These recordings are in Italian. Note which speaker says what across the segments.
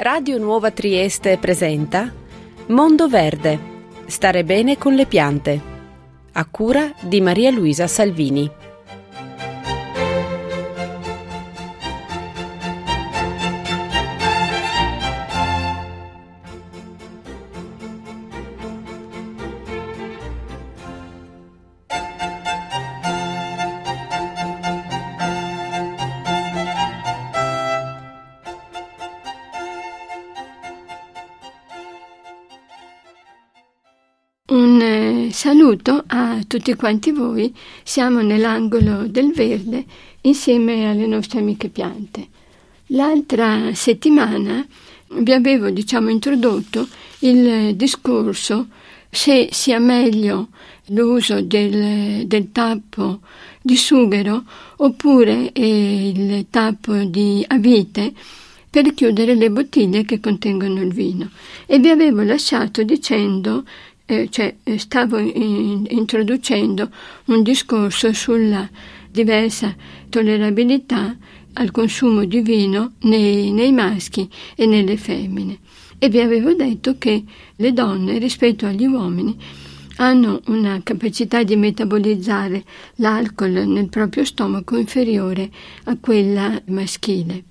Speaker 1: Radio Nuova Trieste presenta Mondo Verde. Stare bene con le piante. A cura di Maria Luisa Salvini.
Speaker 2: Un saluto a tutti quanti voi. Siamo nell'angolo del verde insieme alle nostre amiche piante. L'altra settimana vi avevo introdotto il discorso se sia meglio l'uso del tappo di sughero oppure il tappo di a vite per chiudere le bottiglie che contengono il vino, e vi avevo lasciato dicendo stavo introducendo un discorso sulla diversa tollerabilità al consumo di vino nei maschi e nelle femmine, e vi avevo detto che le donne rispetto agli uomini hanno una capacità di metabolizzare l'alcol nel proprio stomaco inferiore a quella maschile.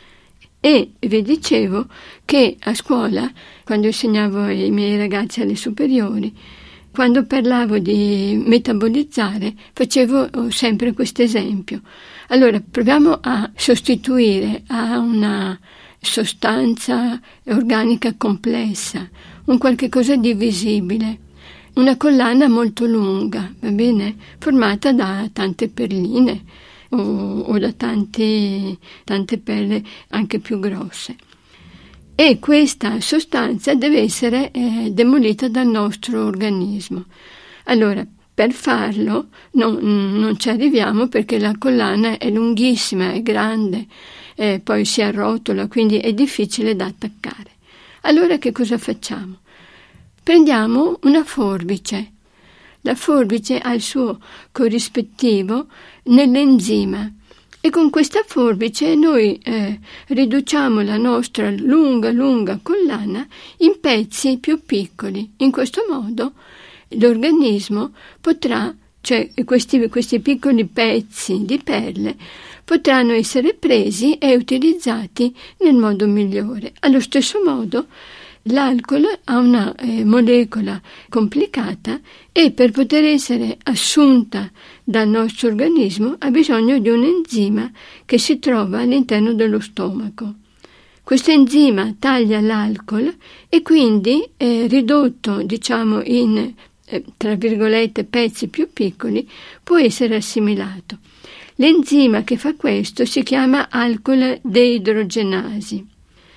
Speaker 2: E vi dicevo che a scuola, quando insegnavo ai miei ragazzi alle superiori, quando parlavo di metabolizzare, facevo sempre questo esempio. Allora, proviamo a sostituire a una sostanza organica complessa un qualche cosa di visibile, una collana molto lunga, va bene? Formata da tante perline o da tante perle anche più grosse. E questa sostanza deve essere demolita dal nostro organismo. Allora, per farlo non ci arriviamo, perché la collana è lunghissima, è grande, poi si arrotola, quindi è difficile da attaccare. Allora che cosa facciamo? Prendiamo una forbice. La forbice ha il suo corrispettivo nell'enzima, e con questa forbice noi riduciamo la nostra lunga collana in pezzi più piccoli. In questo modo l'organismo potrà, questi piccoli pezzi di perle potranno essere presi e utilizzati nel modo migliore. Allo stesso modo l'alcol ha una molecola complicata, e per poter essere assunta dal nostro organismo ha bisogno di un enzima che si trova all'interno dello stomaco. Questo enzima taglia l'alcol e quindi, ridotto in tra virgolette pezzi più piccoli, può essere assimilato. L'enzima che fa questo si chiama alcol deidrogenasi,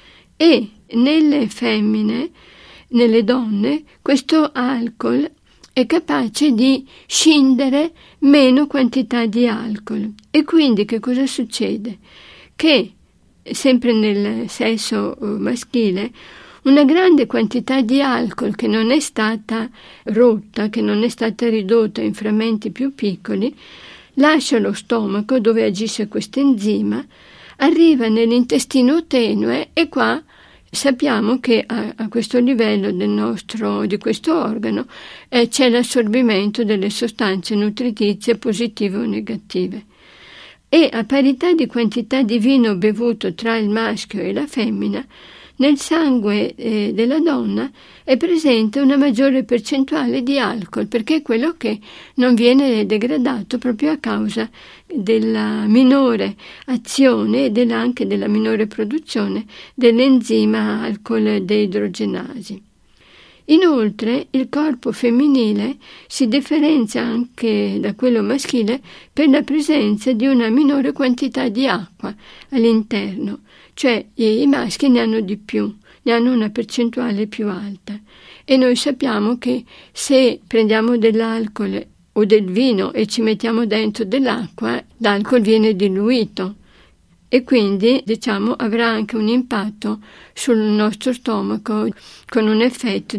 Speaker 2: e nelle femmine, nelle donne, questo alcol è capace di scindere meno quantità di alcol. E quindi che cosa succede? Che sempre nel sesso maschile una grande quantità di alcol che non è stata rotta, che non è stata ridotta in frammenti più piccoli, lascia lo stomaco dove agisce questo enzima, arriva nell'intestino tenue, e qua sappiamo che a questo livello di questo organo c'è l'assorbimento delle sostanze nutritizie positive o negative, e a parità di quantità di vino bevuto tra il maschio e la femmina, nel sangue della donna è presente una maggiore percentuale di alcol, perché è quello che non viene degradato proprio a causa della minore azione e anche della minore produzione dell'enzima alcol deidrogenasi. Inoltre, il corpo femminile si differenzia anche da quello maschile per la presenza di una minore quantità di acqua all'interno, cioè i maschi ne hanno di più, ne hanno una percentuale più alta, e noi sappiamo che se prendiamo dell'alcol o del vino e ci mettiamo dentro dell'acqua, l'alcol viene diluito, e quindi avrà anche un impatto sul nostro stomaco con un effetto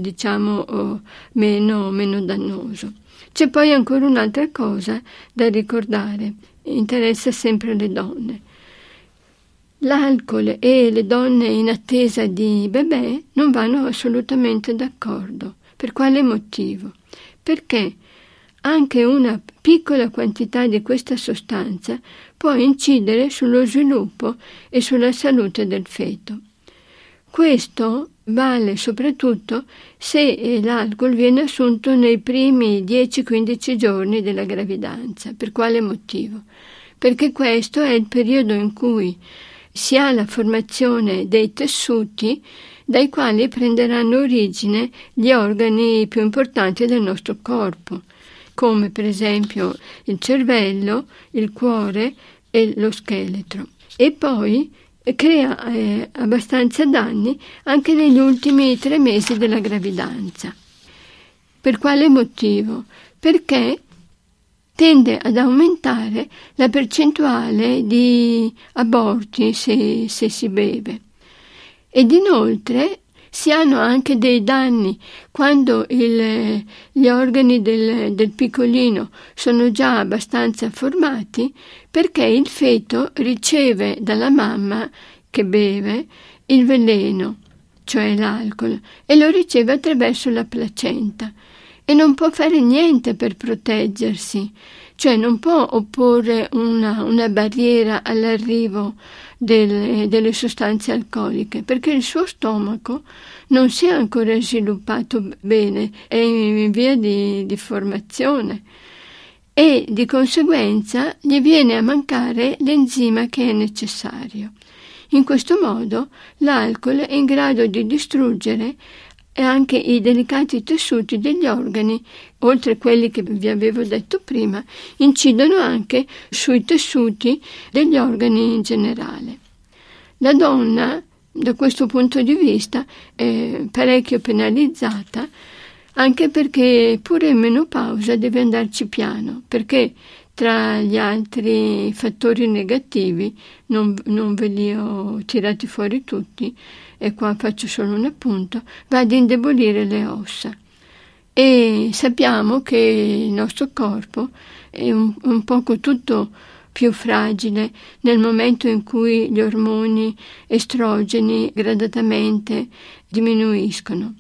Speaker 2: meno dannoso. C'è poi ancora un'altra cosa da ricordare, interessa sempre le donne. L'alcol e le donne in attesa di bebè non vanno assolutamente d'accordo. Per quale motivo? Perché anche una piccola quantità di questa sostanza può incidere sullo sviluppo e sulla salute del feto. Questo vale soprattutto se l'alcol viene assunto nei primi 10-15 giorni della gravidanza. Per quale motivo? Perché questo è il periodo in cui si ha la formazione dei tessuti dai quali prenderanno origine gli organi più importanti del nostro corpo, come per esempio il cervello, il cuore e lo scheletro. E poi crea abbastanza danni anche negli ultimi 3 mesi della gravidanza. Per quale motivo? Perché tende ad aumentare la percentuale di aborti se si beve. Ed inoltre si hanno anche dei danni quando gli organi del piccolino sono già abbastanza formati, perché il feto riceve dalla mamma che beve il veleno, cioè l'alcol, e lo riceve attraverso la placenta e non può fare niente per proteggersi, cioè non può opporre una barriera all'arrivo delle sostanze alcoliche, perché il suo stomaco non si è ancora sviluppato bene, è in via di formazione e di conseguenza gli viene a mancare l'enzima che è necessario. In questo modo l'alcol è in grado di distruggere anche i delicati tessuti degli organi, oltre a quelli che vi avevo detto prima, incidono anche sui tessuti degli organi in generale. La donna, da questo punto di vista, è parecchio penalizzata, anche perché pure in menopausa deve andarci piano, perché tra gli altri fattori negativi, non ve li ho tirati fuori tutti, e qua faccio solo un appunto, va ad indebolire le ossa. E sappiamo che il nostro corpo è un poco tutto più fragile nel momento in cui gli ormoni estrogeni gradatamente diminuiscono.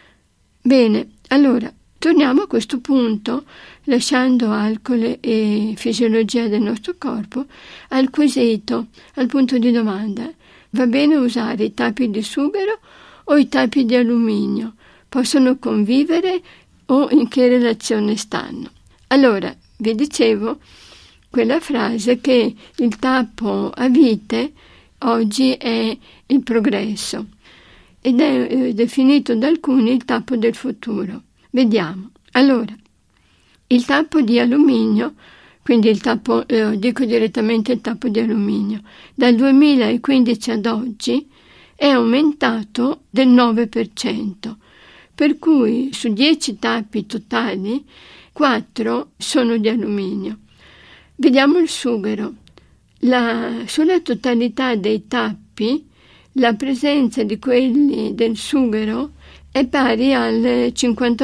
Speaker 2: Bene, allora, torniamo a questo punto, lasciando alcol e fisiologia del nostro corpo, al quesito, al punto di domanda. Va bene usare i tappi di sughero o i tappi di alluminio? Possono convivere o in che relazione stanno? Allora, vi dicevo quella frase che il tappo a vite oggi è il progresso ed è definito da alcuni il tappo del futuro. Vediamo. Allora, il tappo di alluminio, quindi il tappo, dico direttamente il tappo di alluminio, dal 2015 ad oggi è aumentato del 9%, per cui su 10 tappi totali 4 sono di alluminio. Vediamo il sughero. Sulla totalità dei tappi la presenza di quelli del sughero è pari al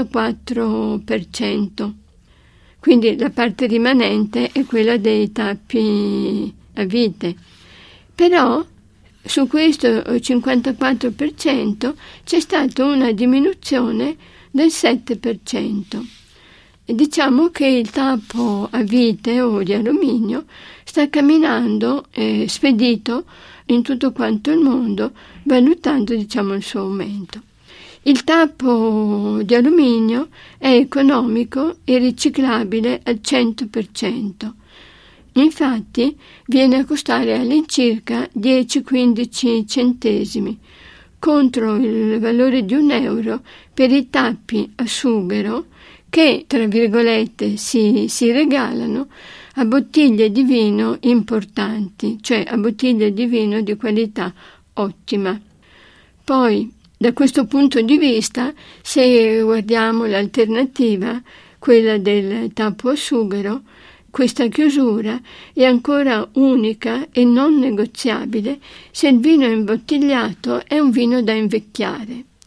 Speaker 2: 54%. Quindi la parte rimanente è quella dei tappi a vite. Però su questo 54% c'è stata una diminuzione del 7%. E diciamo che il tappo a vite o di alluminio sta camminando spedito in tutto quanto il mondo, valutando il suo aumento. Il tappo di alluminio è economico e riciclabile al 100%. Infatti viene a costare all'incirca 10-15 centesimi contro il valore di €1 per i tappi a sughero che, tra virgolette, si regalano a bottiglie di vino importanti, cioè a bottiglie di vino di qualità ottima. Poi, da questo punto di vista, se guardiamo l'alternativa, quella del tappo a sughero, questa chiusura è ancora unica e non negoziabile se il vino imbottigliato è un vino da invecchiare.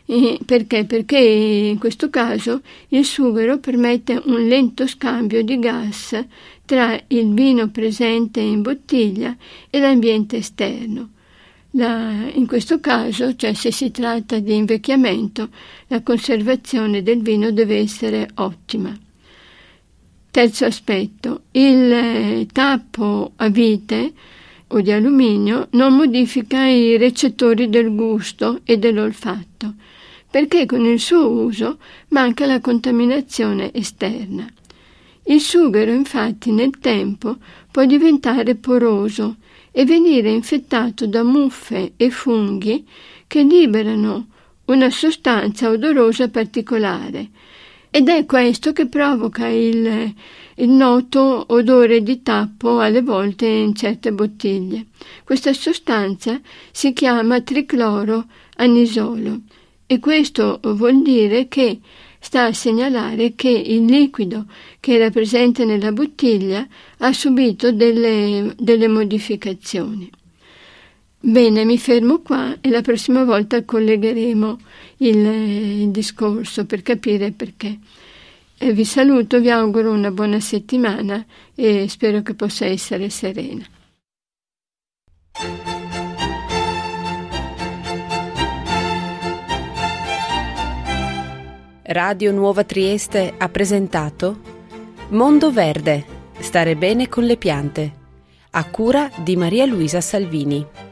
Speaker 2: Perché? Perché in questo caso il sughero permette un lento scambio di gas tra il vino presente in bottiglia e l'ambiente esterno. In questo caso, cioè se si tratta di invecchiamento, la conservazione del vino deve essere ottima. Terzo aspetto, il tappo a vite o di alluminio non modifica i recettori del gusto e dell'olfatto, perché con il suo uso manca la contaminazione esterna. Il sughero, infatti, nel tempo può diventare poroso e venire infettato da muffe e funghi che liberano una sostanza odorosa particolare, ed è questo che provoca il noto odore di tappo alle volte in certe bottiglie. Questa sostanza si chiama tricloroanisolo e questo vuol dire che sta a segnalare che il liquido che era presente nella bottiglia ha subito delle modificazioni. Bene, mi fermo qua e la prossima volta collegheremo il discorso per capire perché. Vi saluto, vi auguro una buona settimana e spero che possa essere serena.
Speaker 1: Radio Nuova Trieste ha presentato Mondo Verde, stare bene con le piante, a cura di Maria Luisa Salvini.